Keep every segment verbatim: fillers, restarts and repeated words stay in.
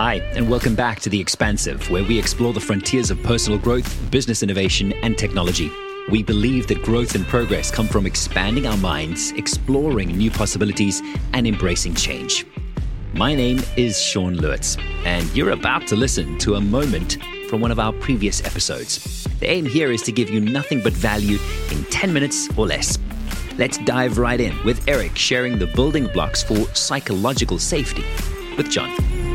Hi, and welcome back to The Expansive, where we explore the frontiers of personal growth, business innovation, and technology. We believe that growth and progress come from expanding our minds, exploring new possibilities, and embracing change. My name is Sean Lewitz, and you're about to listen to a moment from one of our previous episodes. The aim here is to give you nothing but value in ten minutes or less. Let's dive right in with Eric sharing the building blocks for psychological safety with John.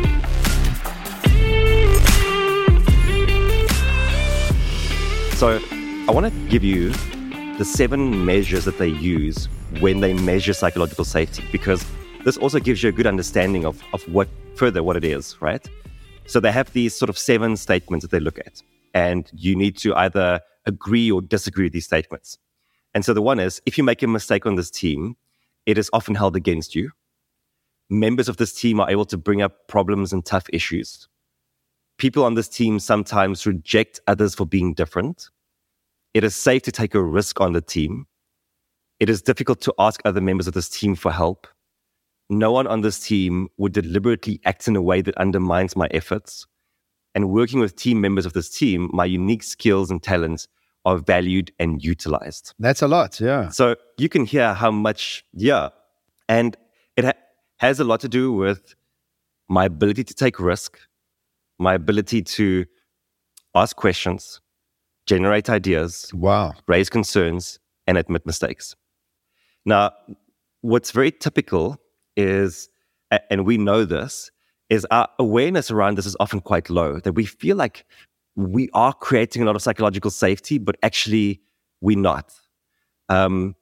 So I want to give you the seven measures that they use when they measure psychological safety, because this also gives you a good understanding of, of what further what it is, right? So they have these sort of seven statements that they look at, and you need to either agree or disagree with these statements. And so the one is, if you make a mistake on this team, it is often held against you. Members of this team are able to bring up problems and tough issues. People on this team sometimes reject others for being different. It is safe to take a risk on the team. It is difficult to ask other members of this team for help. No one on this team would deliberately act in a way that undermines my efforts. And working with team members of this team, my unique skills and talents are valued and utilized. That's a lot, yeah. So you can hear how much, yeah. And it ha- has a lot to do with my ability to take risk, my ability to ask questions, generate ideas, wow, raise concerns, and admit mistakes. Now, what's very typical is, and we know this, is our awareness around this is often quite low, that we feel like we are creating a lot of psychological safety, but actually we're not. Um,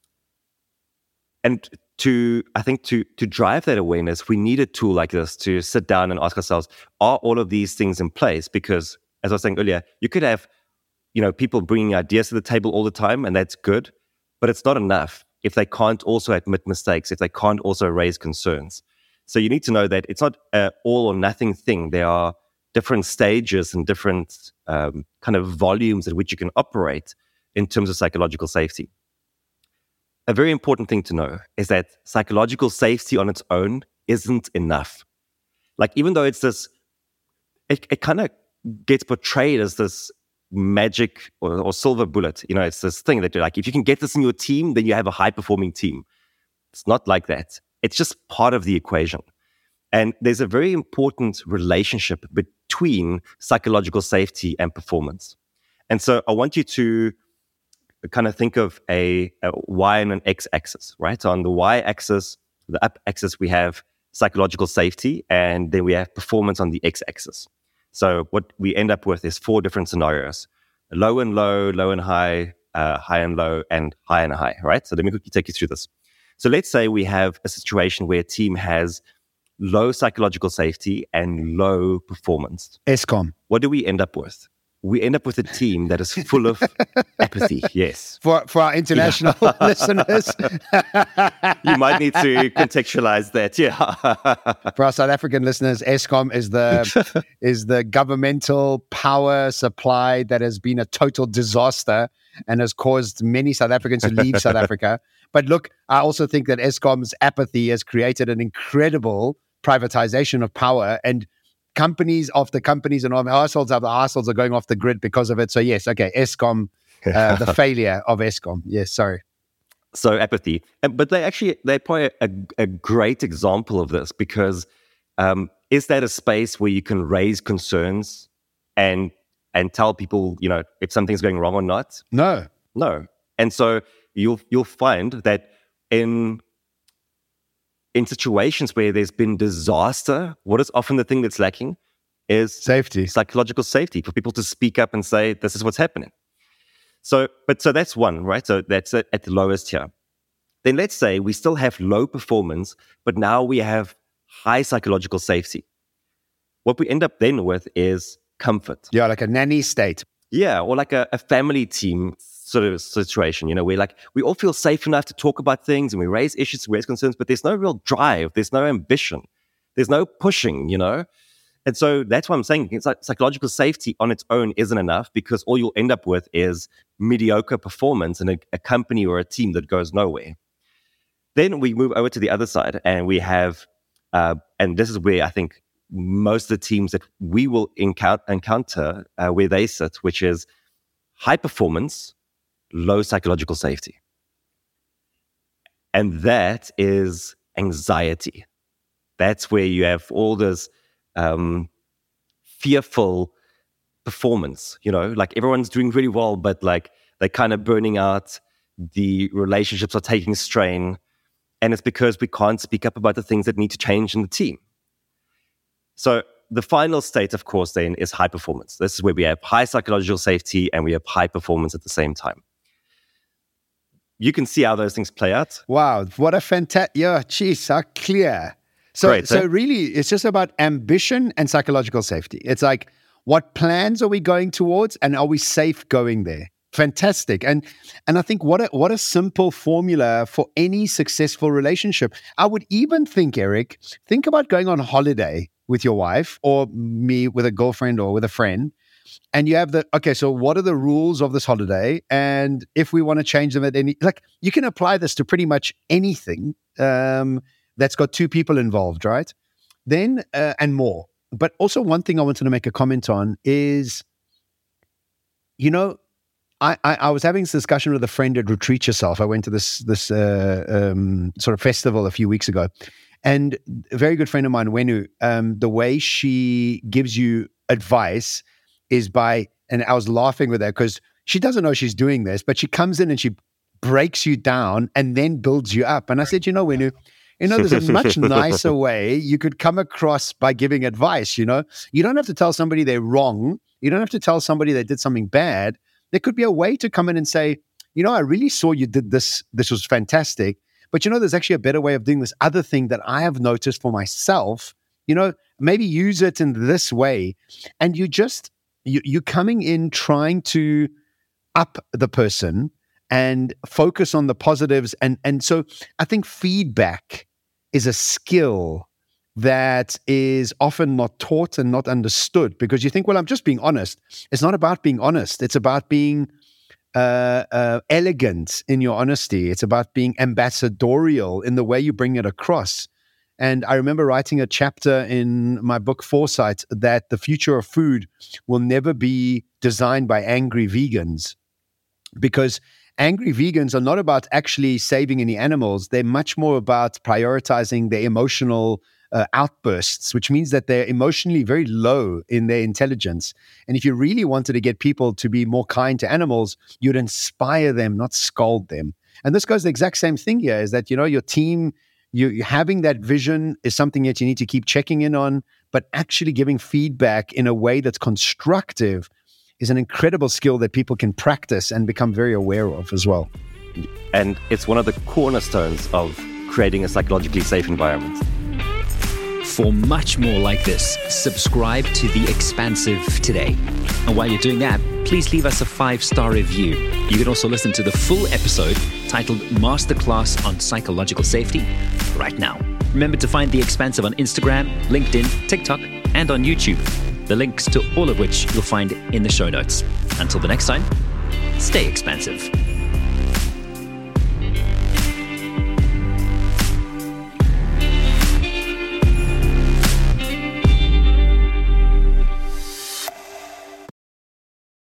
and to, I think to, to drive that awareness, we need a tool like this to sit down and ask ourselves, are all of these things in place? Because as I was saying earlier, you could have, you know, people bringing ideas to the table all the time, and that's good, but it's not enough if they can't also admit mistakes, if they can't also raise concerns. So you need to know that it's not an all or nothing thing. There are different stages and different um, kind of volumes at which you can operate in terms of psychological safety. A very important thing to know is that psychological safety on its own isn't enough. Like, even though it's this, it, it kind of gets portrayed as this magic or, or silver bullet. You know, it's this thing that you're like, if you can get this in your team, then you have a high-performing team. It's not like that. It's just part of the equation. And there's a very important relationship between psychological safety and performance. And so I want you to kind of think of a, a Y and an X axis, right? On the Y axis, the up axis, we have psychological safety, and then we have performance on the X axis. So what we end up with is four different scenarios: low and low, low and high, uh, high and low, and high and high, right? So let me quickly take you through this. So let's say we have a situation where a team has low psychological safety and low performance. ESCOM. What do we end up with? We end up with a team that is full of apathy. Yes. For for our international yeah. listeners. You might need to contextualize that. Yeah. For our South African listeners, ESCOM is the is the governmental power supply that has been a total disaster and has caused many South Africans to leave South Africa. But look, I also think that ESCOM's apathy has created an incredible privatization of power, and companies after companies and households after households are going off the grid because of it. So yes, okay, ESCOM, uh, the failure of ESCOM. Yes, sorry. So apathy. But they actually, they probably a, a great example of this, because um, is that a space where you can raise concerns and and tell people, you know, if something's going wrong or not? No. No. And so you'll you'll find that in in situations where there's been disaster, what is often the thing that's lacking is safety, psychological safety, for people to speak up and say, this is what's happening. So, but so that's one, right? So that's at, at the lowest here. Then let's say we still have low performance, but now we have high psychological safety. What we end up then with is comfort. Yeah, like a nanny state. Yeah, or like a, a family team sort of situation, you know, where like we all feel safe enough to talk about things and we raise issues, we raise concerns, but there's no real drive, there's no ambition, there's no pushing, you know? And so that's why I'm saying it's like psychological safety on its own isn't enough, because all you'll end up with is mediocre performance in a, a company or a team that goes nowhere. Then we move over to the other side and we have, uh, and this is where I think most of the teams that we will encounter, encounter uh, where they sit, which is high performance, low psychological safety. And that is anxiety. That's where you have all this um, fearful performance, you know, like everyone's doing really well, but like they're kind of burning out. The relationships are taking strain. And it's because we can't speak up about the things that need to change in the team. So the final state, of course, then is high performance. This is where we have high psychological safety and we have high performance at the same time. You can see how those things play out. Wow, what a fantastic, yeah, geez, how clear. So, Great, so eh? really, it's just about ambition and psychological safety. It's like, what plans are we going towards, and are we safe going there? Fantastic. And and I think what a, what a simple formula for any successful relationship. I would even think, Eric, think about going on holiday with your wife, or me with a girlfriend or with a friend. And you have the, okay, so what are the rules of this holiday? And if we want to change them at any, like, you can apply this to pretty much anything um, that's got two people involved, right? Then, uh, and more. But also one thing I wanted to make a comment on is, you know, I, I, I was having this discussion with a friend at Retreat Yourself. I went to this, this uh, um, sort of festival a few weeks ago. And a very good friend of mine, Wenu, um, the way she gives you advice is by, and I was laughing with her because she doesn't know she's doing this, but she comes in and she breaks you down and then builds you up. And I said, you know, Wenu, you know, there's a much nicer way you could come across by giving advice, you know? You don't have to tell somebody they're wrong. You don't have to tell somebody they did something bad. There could be a way to come in and say, you know, I really saw you did this. This was fantastic. But, you know, there's actually a better way of doing this other thing that I have noticed for myself. You know, maybe use it in this way. And you just, you, you're coming in trying to up the person and focus on the positives. And, and so I think feedback is a skill that is often not taught and not understood, because you think, well, I'm just being honest. It's not about being honest. It's about being uh, uh, elegant in your honesty. It's about being ambassadorial in the way you bring it across. And I remember writing a chapter in my book, Foresight, that the future of food will never be designed by angry vegans, because angry vegans are not about actually saving any animals. They're much more about prioritizing their emotional uh, outbursts, which means that they're emotionally very low in their intelligence. And if you really wanted to get people to be more kind to animals, you'd inspire them, not scold them. And this goes the exact same thing here, is that, you know, your team, you having that vision is something that you need to keep checking in on, but actually giving feedback in a way that's constructive is an incredible skill that people can practice and become very aware of as well. And it's one of the cornerstones of creating a psychologically safe environment. For much more like this, subscribe to The Expansive today. And while you're doing that, please leave us a five-star review. You can also listen to the full episode titled Masterclass on Psychological Safety right now. Remember to find The Expansive on Instagram, LinkedIn, TikTok, and on YouTube. The links to all of which you'll find in the show notes. Until the next time, stay expansive.